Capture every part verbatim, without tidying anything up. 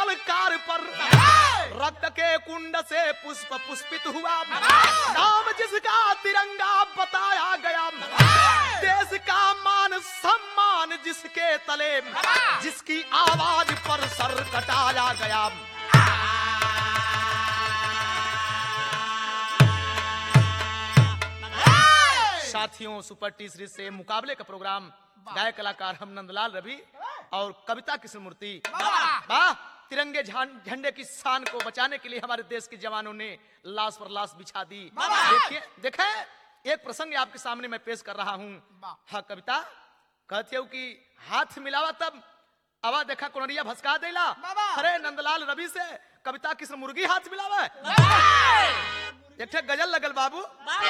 ललकार पर रक्त के कुंड से पुष्प पुष्पित हुआ। नाम जिसका तिरंगा बताया गया, देश का मान सम्मान जिसके तले, जिसकी आवाज पर सर कटाया गया। साथियों, सुपर टी सीरीज से मुकाबले का प्रोग्राम गायक कलाकार हम नंदलाल रवि और कविता कृष्णमूर्ति। वाह, तिरंगे झंडे की शान को बचाने के लिए हमारे देश के जवानों ने लाश पर लाश बिछा दी। देखिए देखे एक प्रसंग आपके सामने मैं पेश कर रहा हूँ। हाँ कविता कहते हो कि हाथ मिलावा तब आवा देखा कोनरिया भसका देला। अरे नंदलाल रवि से कविता कृष्ण मुर्गी हाथ मिलावा। एक गजल लगल बाबू।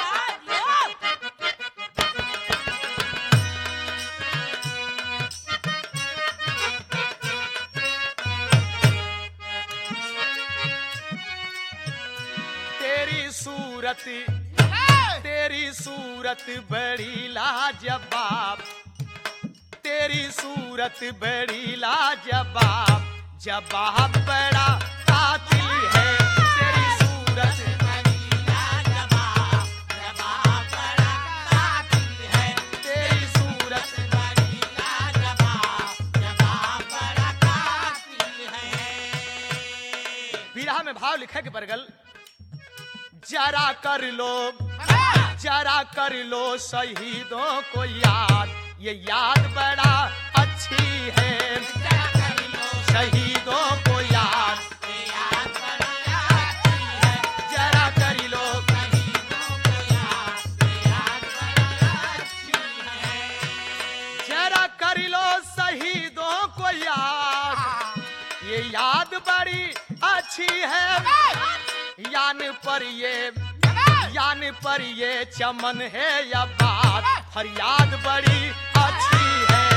तेरी सूरत तेरी सूरत बड़ी लाजवाब, तेरी सूरत बड़ी लाजवाब, जवाब बड़ा कातिल है। तेरी सूरत बड़ी लाजवाब, जवाब बड़ा कातिल है। तेरी सूरत बड़ी लाजवाब, जवाब बड़ा कातिल है। बिरहा में भाव लिखे के परगल, जरा कर लो जरा कर लो शहीदों को याद, ये याद बड़ा अच्छी है। जरा कर लो शहीदों को याद, ये याद बड़ा अच्छी है। जरा कर लो शहीदों को याद, ये याद बड़ा अच्छी है। जरा कर लो शहीदों को याद, ये याद बड़ी अच्छी है। यान पर ये यान पर ये चमन है या बात, फरियाद बड़ी अच्छी है।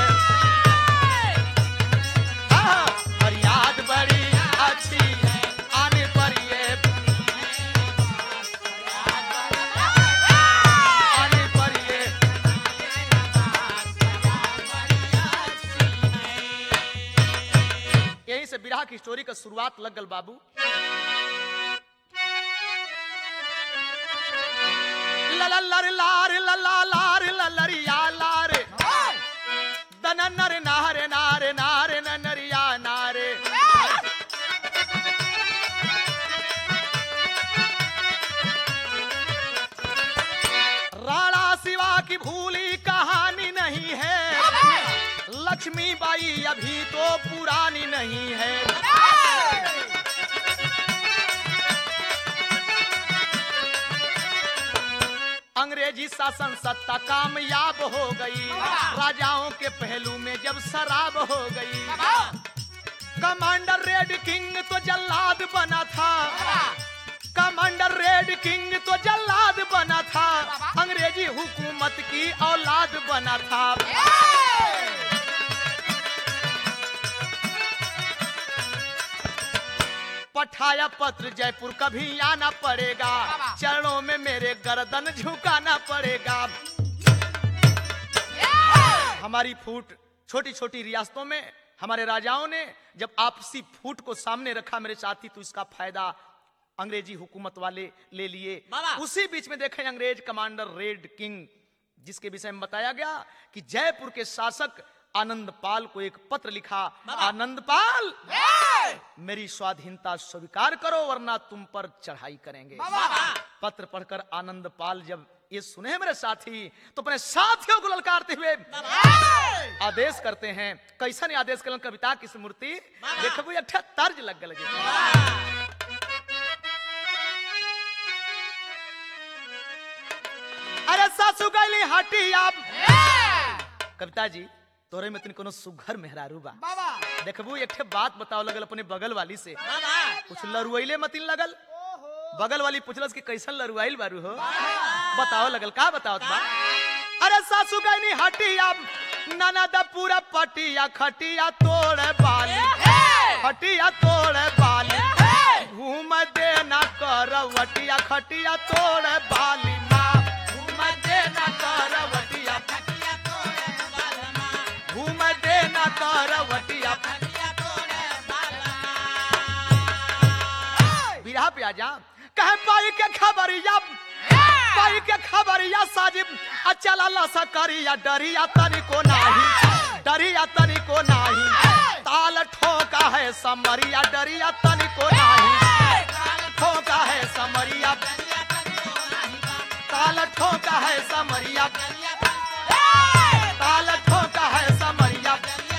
फरियाद बड़ी अच्छी है। आने पर ये आने पर ये यहीं से बिरहा की स्टोरी का शुरुआत लग गल बाबू। ललर लार लला लार ललरिया लार दन नर नारे नारे नारे नरिया नारे। राणा शिवा की भूली कहानी नहीं है, लक्ष्मी बाई अभी तो पुरानी नहीं है। अंग्रेजी शासन सत्ता कामयाब हो गई, राजाओं के पहलू में जब शराब हो गई। कमांडर रेड किंग तो जल्लाद बना था, कमांडर रेड किंग तो जल्लाद बना था, अंग्रेजी हुकूमत की औलाद बना था। पठाया पत्र जयपुर कभी आना पड़ेगा, चरणों में मेरे गर्दन झुकाना पड़ेगा। हमारी फूट छोटी छोटी रियासतों में हमारे राजाओं ने जब आपसी फूट को सामने रखा मेरे साथी, तो इसका फायदा अंग्रेजी हुकूमत वाले ले लिए। उसी बीच में देखें अंग्रेज कमांडर रेड किंग, जिसके विषय में बताया गया कि जयपुर के शासक आनंदपाल को एक पत्र लिखा। आनंदपाल, मेरी स्वाधीनता स्वीकार करो वरना तुम पर चढ़ाई करेंगे। पत्र पढ़कर आनंदपाल जब ये सुने मेरे साथी, तो अपने साथियों को ललकारते हुए आदेश करते हैं। कैसा नहीं आदेश करें कविता की स्मृति देखो, एक तर्ज लग लगे। अरे सासू गईली हटी आप कविता जी, तोरे में तनी कोनो सुघर मेहरारू बा। देखबू एक ठे बात बताओ लगल अपने बगल वाली से, कुछ लरुआइले मतिन लगल। बगल वाली पूछलस कि कैसन लरुआइल बारू हो, बताओ लगल का बताओ बा। अरे सासू गईनी हटिया ननद पूरा पटिया खटिया तोड़ बाली, खटिया तोड़ बाली, घूम दे ना करवटिया खटिया तोड़ बाली माँ, घूम दे ना करवटिया खटिया तोड़ बाली माँ, घूम दे ना करवटिया खटिया तोड़ बाली माँ। यहाँ पे आ जा। कहे पाई के खबरिया पाई के खबरिया साजिब अचल अल्लाह सा करिया डरिया तनी को नाही डरिया तनी को नाही ताल ठोका है समरिया डरिया तनी को नाही ताल ठोका है समरिया ताल ठोका है समरिया ताल ठोका है समरिया।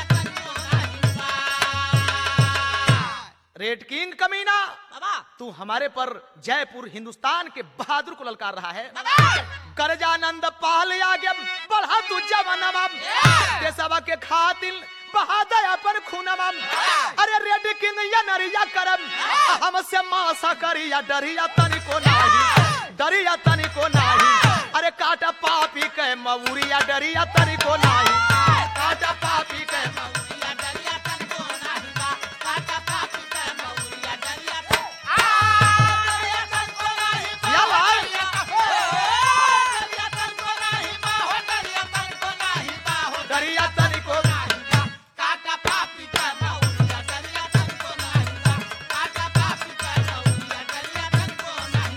रेड किंग कमीना तू हमारे पर जयपुर हिंदुस्तान के बहादुर को ललकार रहा है। गरजानंद पाल आगे बढ़ा तू जवानवा देशवा के खातिर बहादुर अपन खूनवा। अरे रेड किंग या नरिया करम हमसे मासा करिया डरिया तनी को नाही डरिया तनी को नाही। अरे काटा पापी के मऊरिया डरिया तनी को नाही काटा पापी के मऊरिया डरिया तनी को नाही काटा पापी के मऊरिया डरिया डरिया तनी को नाही या भाई डरिया तनी को नाही बाहो डरिया तनी को नाही बाहो डरिया तनी को नाही काटा पापी के मऊरिया डरिया तनी को नाही काटा पापी के मऊरिया डरिया तनी को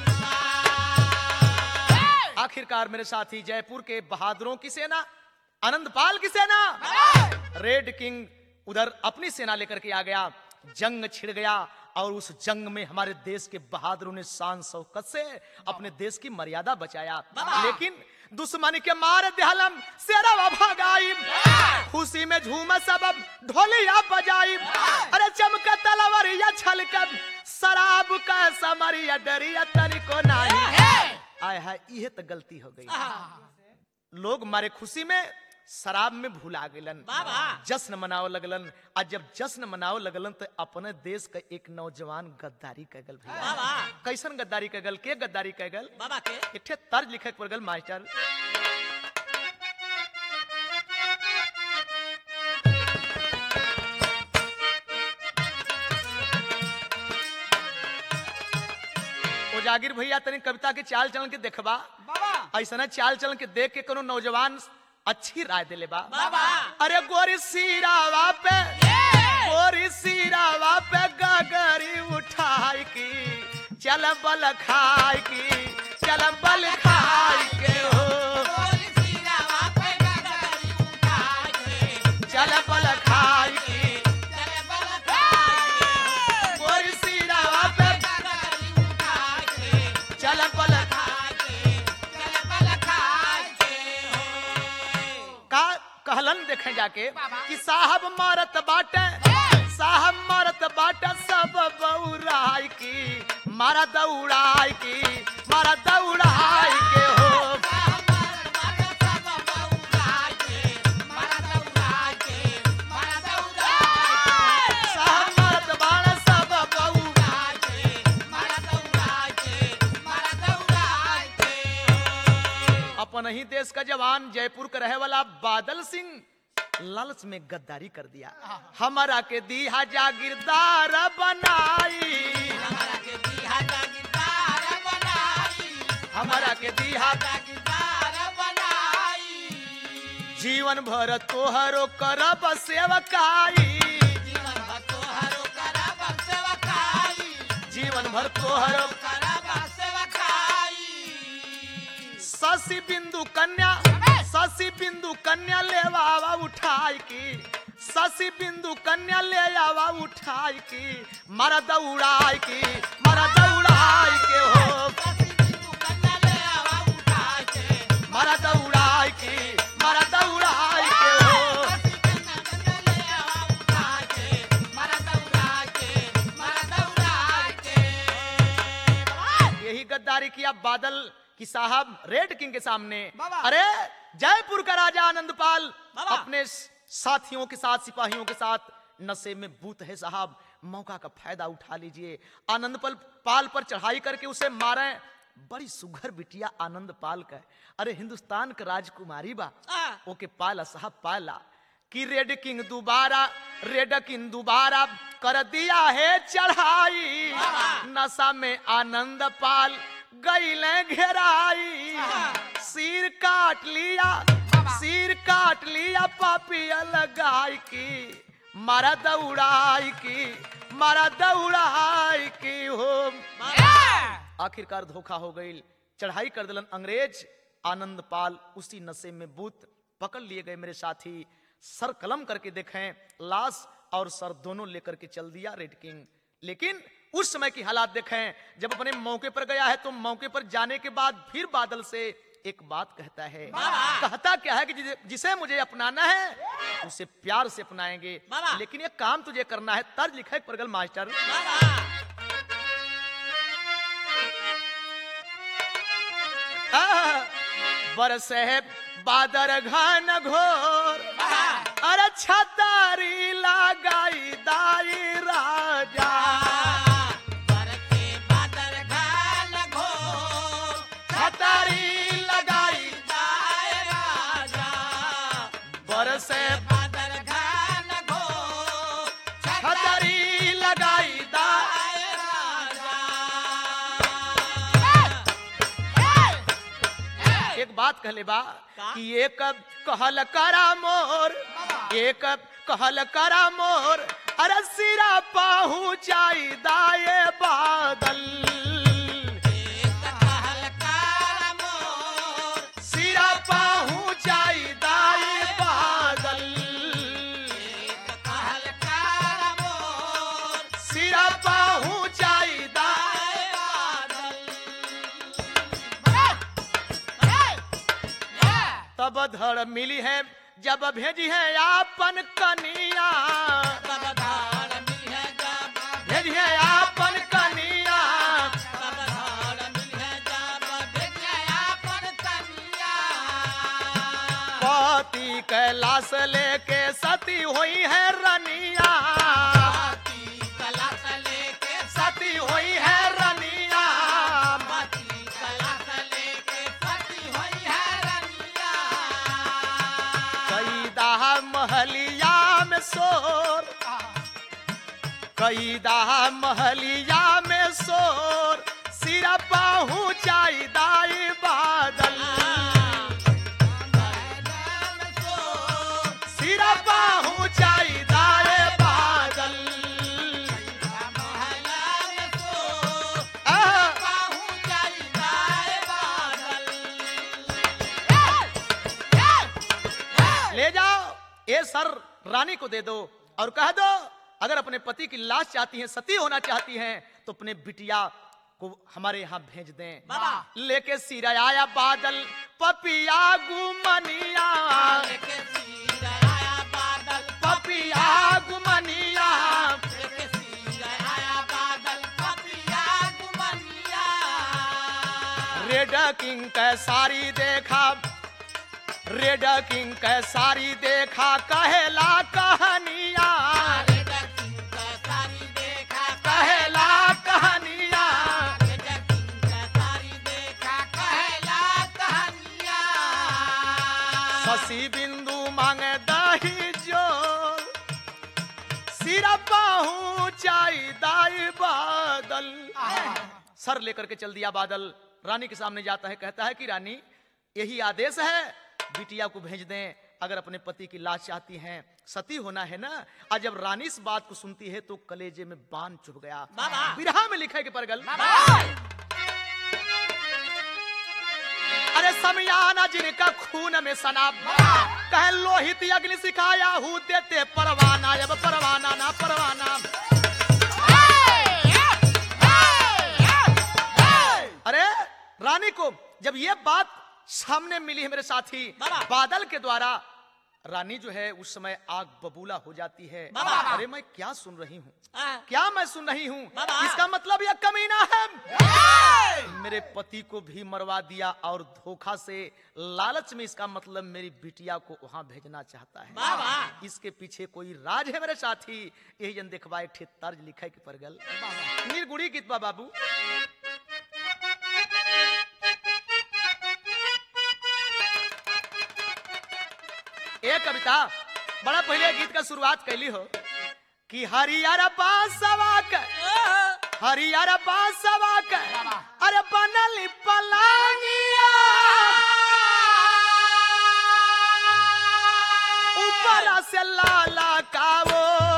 नाही। आखिरकार मेरे साथी जयपुर के बहादुरों की सेना आनंदपाल की सेना रेड किंग उधर अपनी सेना लेकर के आ गया। जंग छिड़ गया और उस जंग में हमारे देश के बहादुरों ने शान शौकत से अपने देश की मर्यादा बचाया। लेकिन दुश्मन के मार देहलम शेरवा भगाई खुशी में झूम सब ढोलिया बजाई। अरे चमक तलवारिया छलकब शराब का समरिया डरिया तनी को नाही। आय हाय ये तो गलती हो गई। लोग मारे खुशी में शराब में भूला गेलन जश्न मनाओ लगलन। आज जब जश्न मनाओ लगलन तो अपने देश का एक नौजवान गद्दारी कैगल भैया। कैसन गद्दारी कैगल के गद्दारी कैगल बाबा के एक ठे तर्ज लिखे पड़ गल मास्टर। जागिर भैया तनी कविता के चाल चलन के देखबा ऐसा चाल चलन के देख के कोनो नौजवान अच्छी राय दिले बा। अरे गोरी सिरावा पे गोरी सिरावा पे गगरी उठाई की चल बल खाई की चल बल खाई के हो गोरी सिरावा पे गगरी उठाई की चल बल खाई की चल बल खाई गोरी सिरावा पे गगरी उठाई की चल बल कहलन देखे जाके कि साहब मारत बाटे साहब मारत बाटे सब बौराई की मारा दौड़ाई की मारा दौड़ाई के हो साहब मारत बाटे सब बौराई की मारा दौड़ाई की मारा दौड़ाई के। अपन ही देश का जवान जयपुर का रहे वाला बादल सिंह लालच में गद्दारी कर दिया। हमारा के दीहा जागीरदार बनाई हमारा के दीहा जागीरदार बनाई हमारा के दीहा जागीरदार बनाई जीवन भर तोहरो करब सेवकाई जीवन भर तोहरो करब सेवकाई जीवन भर तोहरो करब सेवकाई। शशि बिंदु कन्या शशि बिंदु कन्या ले आवा उठाई की शशि बिंदु कन्या ले आवा उठाई की मारा दौड़ाई की मारा दौड़ाई के हो शशि बिंदु कन्या ले आवा उठाई के मारा दौड़ाई की मारा दौड़ाई के हो शशि कन्या ले आवा उठाई के मारा दौड़ाई के मारा दौड़ाई के। यही गद्दारी किया बादल कि साहब रेड किंग के सामने। अरे जयपुर का राजा आनंदपाल अपने साथियों के साथ सिपाहियों के साथ नशे में बूत है साहब मौका का फायदा उठा लीजिए आनंदपाल पाल पर चढ़ाई करके उसे मारे। बड़ी सुघर बिटिया आनंदपाल का अरे हिंदुस्तान का राजकुमारी बा ओके पाला साहब पाला कि रेड किंग दोबारा रेड किंग दोबारा कर दिया है चढ़ाई नशा में आनंदपाल गईले घेराई सिर काट लिया सिर काट लिया पापिया लगाई की मारा दौड़ाई की मारा दौड़ाई की हो। आखिरकार धोखा हो गई, चढ़ाई कर दिलन अंग्रेज। आनंद पाल उसी नशे में बूत पकड़ लिए गए मेरे साथी। सर कलम करके देखें, लाश और सर दोनों लेकर के चल दिया रेड किंग। लेकिन उस समय की हालात देखें, जब अपने मौके पर गया है तो मौके पर जाने के बाद फिर बादल से एक बात कहता है। कहता क्या है कि जिसे मुझे अपनाना है उसे प्यार से अपनाएंगे, लेकिन ये काम तुझे करना है। तर्ज लिखा है परगल मास्टर। बरसे बादर घन घोर, अरे छतारी लगाई दाई राजा। बरसे बादर घन घोर, छतारी लगाई दाई राजा। बरसे बादर घन घोर, छतारी लगाई दाई राजा। एक बात कहले बा कि एक कहल करा मोर, एक कहल करा मोर, अरे सिरा पहुंचाई दाए बादल। एक कहल करा मोर, सिरा पहुंचाई दाए बादल। एक कहल करा मोर, सिरा पहुंचाई दाए बादल। तब धड़ मिली है जब भेजी है आपन कनिया। तब धड़ मिली है जब भेजी है आपन कनिया। तब धड़ मिली है जब भेजी है आपन कनिया। पति कैलाश लेके सती हुई है रनिया। पति कैलाश लेके सती हुई है रनिया। पति कैलाश लेके सती हुई है रनिया। महलिया में शोर, कैदा महलिया में शोर, सिरा पहुंचाई दाई बादल। सिरा पहुंचाई दाई बादल। पहुंचाई दाई बादल। ले जाओ ये सर रानी को दे दो और कह दो अगर अपने पति की लाश चाहती हैं, सती होना चाहती हैं, तो अपने बिटिया को हमारे यहाँ भेज दें। लेके सिरा आया बादल पपिया गुमनिया। लेके सिरा आया बादल पपिया गुमनिया। लेके सिरा आया बादल पपिया गुमनिया। रेड किंग का सारी देखा, रेड किंग के सारी देखा कहेला कहानिया। रेड किंग के सारी देखा कहेला कहानिया। रेड किंग के सारी देखा कहेला कहानिया। शशि बिंदु मांगे दही जोर, सिरा पहुंचाई दाई बादल। सर लेकर के चल दिया बादल। रानी के सामने जाता है, कहता है कि रानी यही आदेश है, बिटिया को भेज दें अगर अपने पति की लाश चाहती हैं, सती होना है ना। और जब रानी इस बात को सुनती है तो कलेजे में बाण चुभ गया। बिरहा में लिखा है कि परगल, अरे समियाना जिनका खून में सना, कहे लोहित अग्नि सिखाया हूँ देते परवाना। जब परवाना ना परवाना, अरे रानी को जब ये बात सामने मिली है मेरे साथी बादल के द्वारा, रानी जो है उस समय आग बबूला हो जाती है। अरे मैं क्या सुन रही हूँ, क्या मैं सुन रही हूँ, इसका मतलब यह कमीना है मेरे पति को भी मरवा दिया और धोखा से लालच में, इसका मतलब मेरी बिटिया को वहां भेजना चाहता है। इसके पीछे कोई राज है मेरे साथी। यही जन देखवा एक ठे तर्ज लिखा है कि परगल निर्गुणी गीत बा बाबू। एक कविता बड़ा पहले गीत का शुरुआत कैली हो कि हरियर बांसवा के, हरियर बांसवा के, अरे बनल पलांगिया, ऊपर से लाला का वो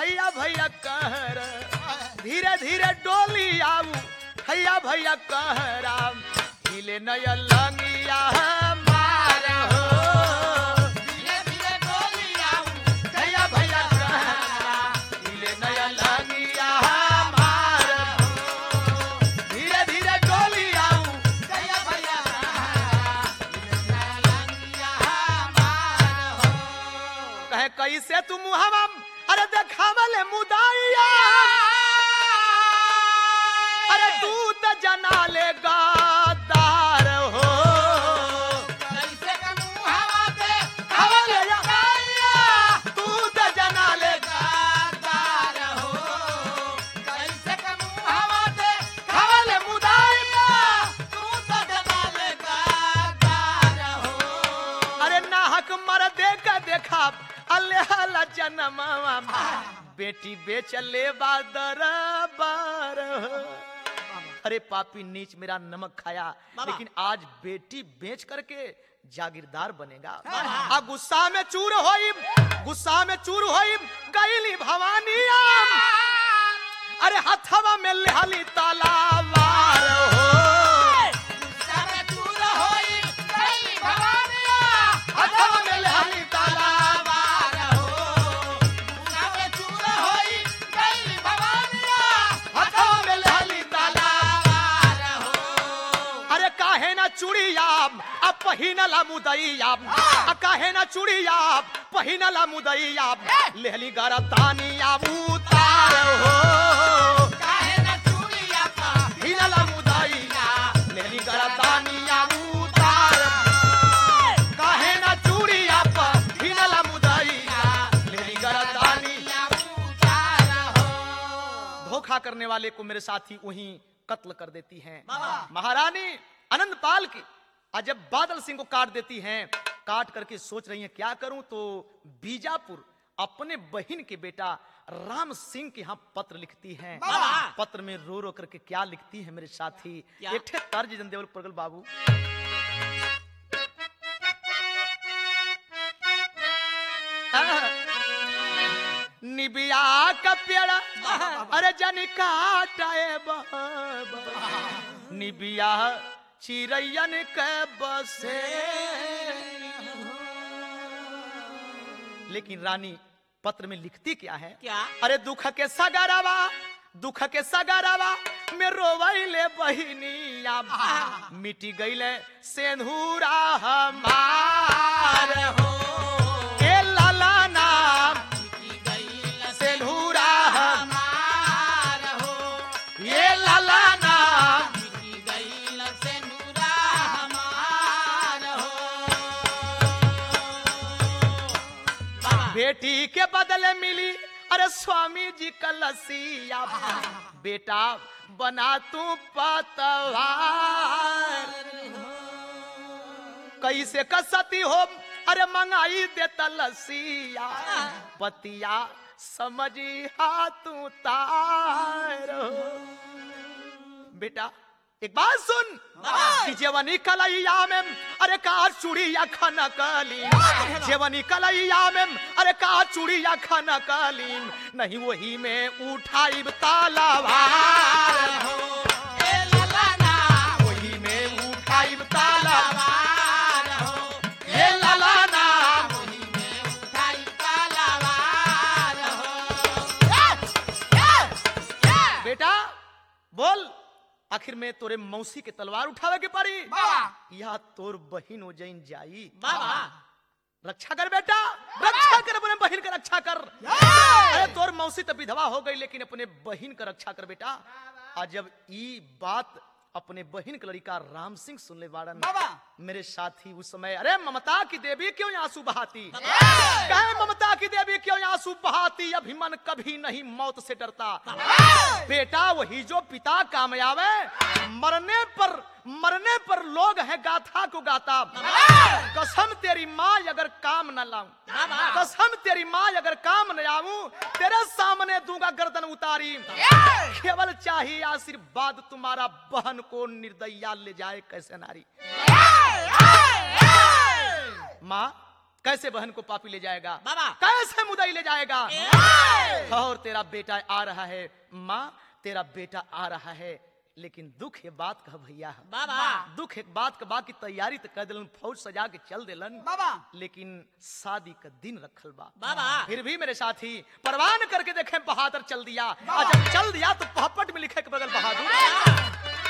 भैया भैया कहर धीरे धीरे डोली आऊ भैया भैया कहरा हिले नया लंगिया मार हो धीरे धीरे डोली आऊ भैया भैया कहरा हिले नया लंगिया मार हो धीरे धीरे डोली आऊ भैया भैया कहरा हिले नया लंगिया मार हो कहे कैसे तुम हम अरे देखावले मुदाइया अरे तू तो जना ले गादार हो कैसे कमू हवा पे हवले मुदाइया तू तो जना ले गादार हो कैसे कमू हवा पे हवले मुदाइया तू तो जना ले गादार हो अरे नाहक मर देखा देखा अल्लाह ला जन्म बेटी बेचले बादर बार अरे पापी नीच मेरा नमक खाया लेकिन आज बेटी बेच करके जागीरदार बनेगा आ गुस्सा में चूर होई गुस्सा में चूर होई गईली भवानी अरे हथवा में लेहली तलवार हो गुस्सा में चूर होई गईली भवानी हथवा में लेहली तलवार हो गुस्सा में चूर होई गईली भवानी हथवा में लेहली तलवार हो अरे काहे ना चूड़िया अब पहिनला मुदैया आ काहे ना चूड़िया पहिनला मुदैया लेहली गरदानिया उतार हो काहे ना चूड़िया पहिनला मुदैया लेहली गरदानिया उतार काहे ना चूड़िया पहिनला मुदैया लेहली गरदानिया उतार हो धोखा करने वाले को मेरे साथी वहीं कत्ल कर देती हैं महारानी आनंदपाल की आज जब बादल सिंह को काट देती हैं काट करके सोच रही हैं क्या करूं तो बीजापुर अपने बहन के बेटा राम सिंह के यहाँ पत्र लिखती हैं पत्र में रो रो करके क्या लिखती है मेरे साथी एक ठे तर्ज जंदेवल परगल बाबू निबिया का पेड़ा अरे जन काटाए बाबा निबिया चिरैयन के बसे लेकिन रानी पत्र में लिखती क्या है क्या अरे दुख के सगरवा दुख के सगरवा में रोवैले बहिनिया मिटी गईले सेंधुरा हमार हो ए लाला नाम मिटी गईले सेंधुरा हमार हो ये लाला नाम मिटी गईले सेंधुरा हमार हो बेटी के बदले मिली अरे स्वामी जी का लसिया बेटा बना तू पतवार कैसे कसती हो अरे मंगाई देता लसिया पतिया समझी हाथ तार बेटा एक बात सुन कि जेवनी कलैया में अरे का चूड़िया खाना कालीन जेवनी कलैया में अरे का चूड़िया खाना कालीन नहीं वही में उठाई तलवार हो ए ललना वही में उठाई तलवार हो ए ललना वही में उठाई तलवार हो बेटा बोल आखिर में तोरे मौसी के तलवार उठावे के पड़ी या तोर बहिन हो जैन जाई बाबा रक्षा कर बेटा रक्षा कर अपने बहिन का रक्षा कर अरे तोर मौसी तो विधवा हो गई लेकिन अपने बहिन का रक्षा कर बेटा आज जब ई बात अपने बहिन का लड़का राम सिंह सुन ले बाड़न मेरे साथी उस समय अरे ममता की देवी क्यों आंसू बहाती कहे ममता की देवी क्यों आंसू बहाती अभिमन कभी नहीं मौत से डरता बेटा वही जो पिता कामयाब है मरने पर मरने पर लोग हैं गाथा को गाता कसम तेरी माँ अगर काम न लाऊं कसम तेरी माँ अगर काम न आऊं तेरे सामने दूंगा गर्दन उतारी केवल चाहिए आशीर्वाद तुम्हारा बहन को निर्दया ले जाए कैसे नारी माँ कैसे बहन को पापी ले जाएगा, बाबा। कैसे मुदई ले जाएगा। और तेरा बेटा आ रहा है माँ, तेरा बेटा आ रहा है, लेकिन दुख ये बात का भैया बाबा। दुख एक बात का बाकी तैयारी तो कर दिलन, फौज सजा के चल दिलन बाबा, लेकिन शादी का दिन रखल बा बाबा। फिर भी मेरे साथी परवान करके देखे बहादुर चल दिया, और जब चल दिया तो पहपट में लिखे के बगल बहादुर।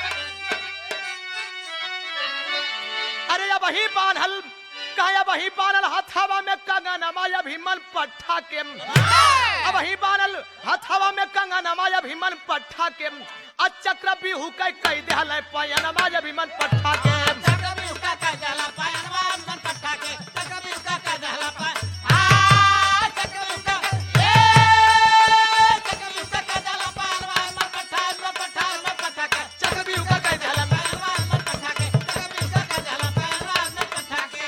अरे अब ही बान्हल काया वही बानल हथवा में कंगन माया भीमन पट्ठा के, अब ही बानल हथवा में कंगन माया भीमन पट्ठा के, अचक्र बिहू कई कई देहल पायन माया भीमन पट्ठा के, चक्र बिहू का कह जाला पायन माया भीमन पट्ठा के, चक्र बिहू का कह जाला पायन आ चक्र बिहू का ए चक्र बिहू का कह जाला पायन माया भीमन पट्ठा में पट्ठा में पट्ठा के, चक्र बिहू का कई देहल पायन माया भीमन पट्ठा के, चक्र बिहू का कह जाला पायन माया भीमन पट्ठा के।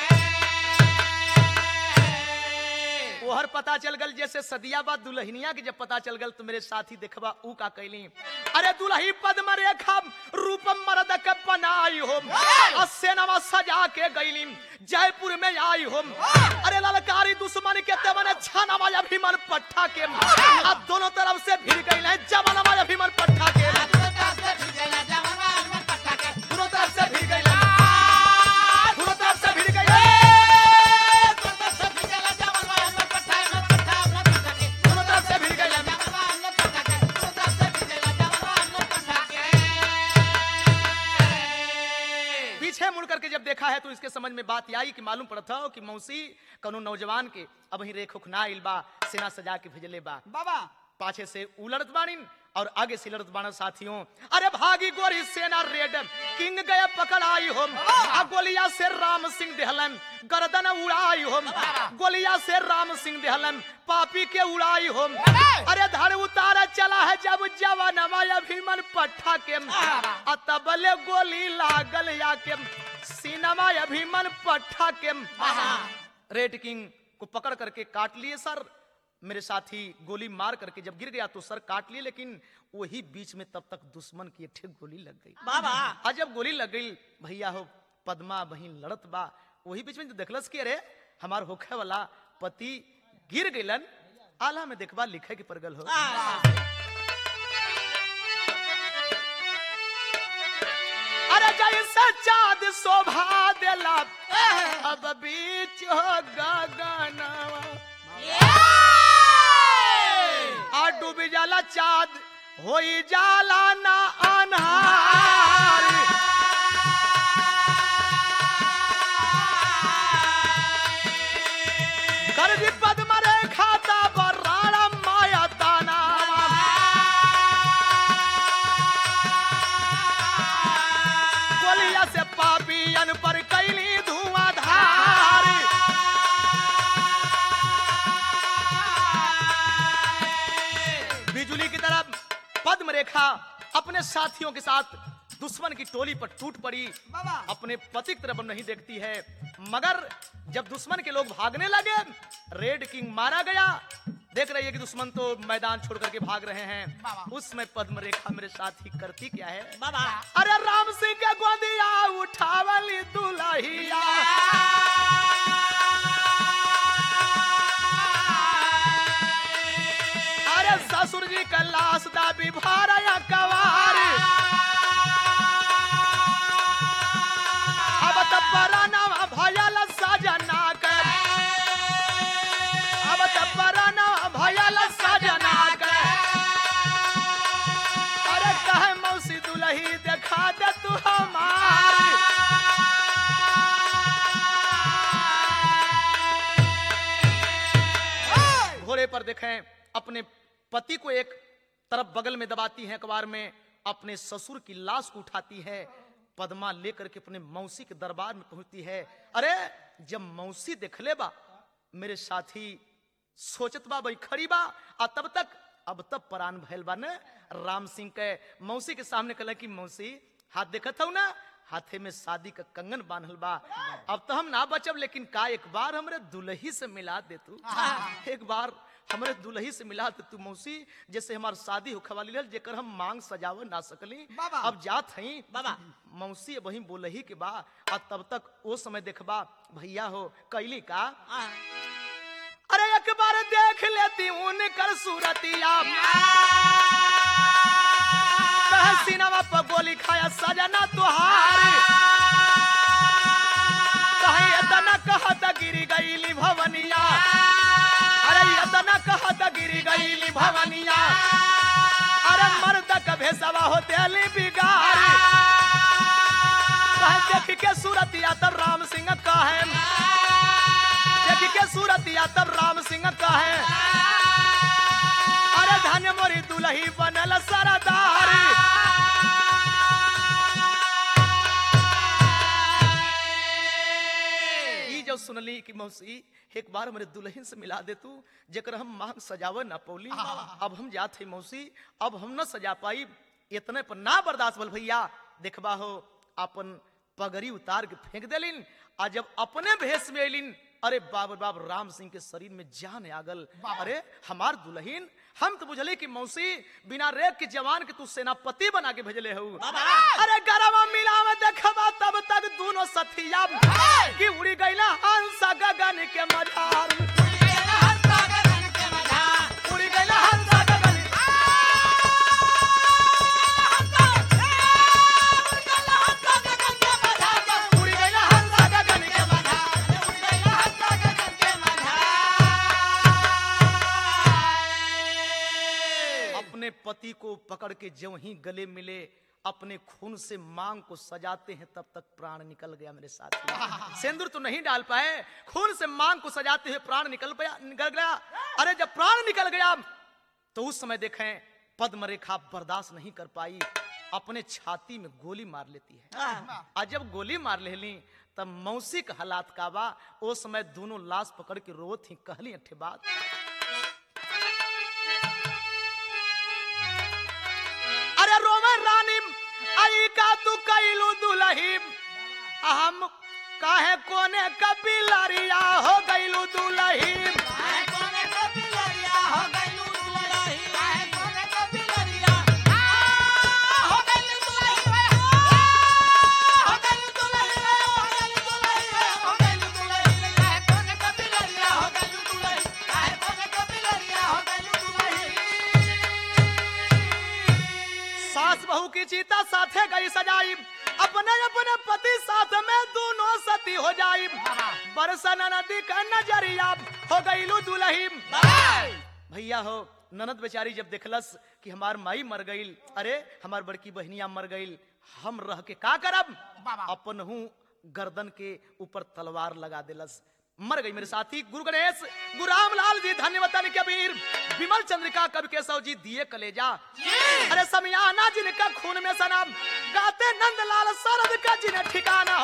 ओहर पता चल गल जैसे सदिया बाद दुल्हनिया के जब पता चल गल तो मेरे साथी देखबा ऊ का कैली। अरे दुल्ही पद्म रेखा रूपम मरद के बनाई हो, सेनावा सजा के गईली जयपुर में आई हो। अरे ललकारी दुश्मन के तेवन छाना माया भीमन पट्ठा के, अब दोनों तरफ से भिड़ गई जवाना माया भीमन पट्ठा के, दोनों तरफ से भिड़ गई दोनों तरफ से भिड़ गई मुड़ करके जब देखा है तो इसके समझ में बात आई कि मालूम पड़ता हो कि मौसी कनो नौजवान के अब ही रेख उखना इलबा सेना सजा के भेजले बा बाबा। पाछे से उलड़त बाड़ीन और आगे से लड़त बाण साथियों। अरे भागी गोरी सेना रेड किंग गया पकड़ आई हो, गोलिया से राम सिंह देहलन गर्दन उड़ाई हो, गोलिया से राम सिंह देहलन पापी के उड़ाई हो। अरे धड़ उतारा चला है जब जवान माया भीमन पट्ठा के, तबले गोली लागल या के सीनमा भीमन पट्ठा के। रेड किंग को पकड़ करके काट लिए सर, मेरे साथी गोली मार करके जब गिर गया तो सर काट लिए, लेकिन वही बीच में तब तक दुश्मन की एक गोली लग गई बाबा। और जब गोली लग गई भैया हो पद्मा बहिन लड़त बा, वही बीच में जो देखलस के रे हमार होखे वाला पति गिर गइलन। आला में देखबा लिखे के परगल हो। अरे जैसे चाँद शोभा देला अब बीच हो गगनवा, आ डूब जाला चाँद होई जाला ना अन्हार। गर्जी पद्म रेखा ता बराड़ा माया ताना, गोलिया से पापियन पर कैली धुआंधार। बिजुली की तरफ पद्म रेखा अपने साथियों के साथ दुश्मन की टोली पर टूट पड़ी, अपने पति की तरफ नहीं देखती है। मगर जब दुश्मन के लोग भागने लगे रेड किंग मारा गया, देख रही है कि दुश्मन तो मैदान छोड़ करके भाग रहे हैं। उसमें पद्म रेखा मेरे साथी करती क्या है बाबा। अरे राम सिंह के गोदिया उठावली दुल्हिया, अरे ससुर जी का लाश दाबी भारया कवारी। अब तब परानवा भयल सजना के, अब तब परानवा भयल सजना के। अरे कहे मौसी दुल्ही देखा दे तू हमारी। घोड़े पर देखें अपने पति को एक तरफ बगल में दबाती है, अखबार में अपने ससुर की लाश को उठाती है, पद्मा लेकर के अपने मौसी के दरबार में पहुंचती है। अरे जब मौसी देखले बा मेरे साथी सोचत बा भाई खड़ी बा, आ तब तक अब तब परान भैल बा न राम सिंह के मौसी के सामने कहला कि मौसी हाथ देखत हूं ना, हाथे में शादी का कंगन बांधल बा, अब तो हम ना बचब, लेकिन का एक बार हमरे दुल्ही से मिला दे तू, एक बार हमरे दुल्ही से मिला दे तू मौसी, जैसे हमार शादी हो खवाली रहल जेकर हम मांग सजावे ना सकली। बाबा। अब जात हई बाबा। मौसी वही बोलही के बा, और तब तक वो समय देखबा भैया हो कैली का। हाँ। अरे एक बार देख लेती उनकर सूरतिया, कहे सीनावा पर गोली खाया सजना तुहारी, कहे इतना कहत गिरी गईली भवनिया, अरे इतना कहत गिरी गईली भवनिया, अरे मर्द का भेसवा होते अली बिगारी, कहे देख के सूरतिया तब राम सिंह कहे, देख के सूरतिया तब राम सिंह कहे, अरे धन्य मोरी दुल्ही बनल सरदारी। ई जो सुनली कि मौसी एक बार मेरे दुल्हन से मिला दे तू, जेकर हम मांग सजावे ना पौली। अब हम जात है मौसी, अब हम न सजा पाई, इतने पर ना बर्दाश्त भल भैया। देखबा हो अपन पगड़ी उतार के फेंक देलिन, आ जब अपने भेष में अलिन, अरे बाब बाब राम सिंह के शरीर में जान आगल। अरे हमार दुल्हन, हम तो बुझले कि मौसी बिना रेप के जवान के तू सेनापति बना के भेजले हो। अरे गरवा मिला में देखबा तब तक दोनों सथिया की उड़ी गईला हंस गगन के मझार, उड़ी गईला हंस गगन के मझार, उड़ी गईला हंस गगन अपने पति को पकड़ के जो ही गले मिले, अपने खून से मांग को सजाते हैं, तब तक प्राण निकल गया मेरे साथी। सिंदूर तो नहीं डाल पाए, खून से मांग को सजाते हुए प्राण निकल गया निकल गया अरे जब प्राण निकल गया तो उस समय देखें पद्म रेखा बर्दाश्त नहीं कर पाई, अपने छाती में गोली मार लेती है। आज जब गोली मार लेली तब मौसी का हालात का बा, उस समय दोनों लाश पकड़ के रोत ही कहली अठे बात। अरे रोमे रानी आई का तू कैलू दुलही, हम काहे कोने कपिलरिया हो गईलू दुलही, काहे कोने कपिलरिया हो गईलू दुलही, काहे कोने कपिलरिया हो गईलू दुलही, हो गईलू दुलही, हो गईलू दुलही, हो गईलू दुलही, काहे कोने कपिलरिया हो गईलू दुलही, काहे कोने कपिलरिया हो गईलू दुलही। सास बहू की चीता साथे गई सजाई, अपने अपने पति साथ में दोनों सती हो जाई, बरसन नदी का नजरिया हो गईलू दुलही। भैया हो ननद बेचारी जब देखलस कि हमार माई मर गईल, अरे हमार बड़की बहनिया मर गईल, हम रह के का करब, अपन हूँ गर्दन के ऊपर तलवार लगा देलस, मर गई मेरे साथी। गुरु गणेश, गुरु रामलाल जी धन्य वतन के वीर, विमल चंद्रिका कवि केशव जी दिए कलेजा, अरे समियाना जिनका खून में सनम, गाते नंदलाल शरद का जिन्हें ठिकाना,